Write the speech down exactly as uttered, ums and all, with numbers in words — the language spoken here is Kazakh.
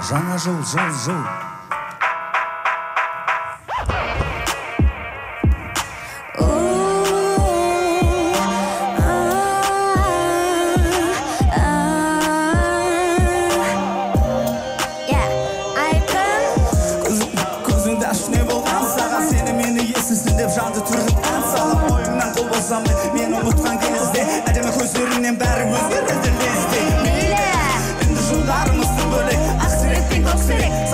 Жаңа жыл, жыл, жыл. Көзіңді аш не болған саған, сені мені есісін деп жанды түріп ән салып, ойыңнан қол босамай мені ұмытқан кезде әдемі көздеріңнен бәрі өзгерді лезде. Мейлі, енді жылдарымыздың бөлек, ақсырек пен көксірек.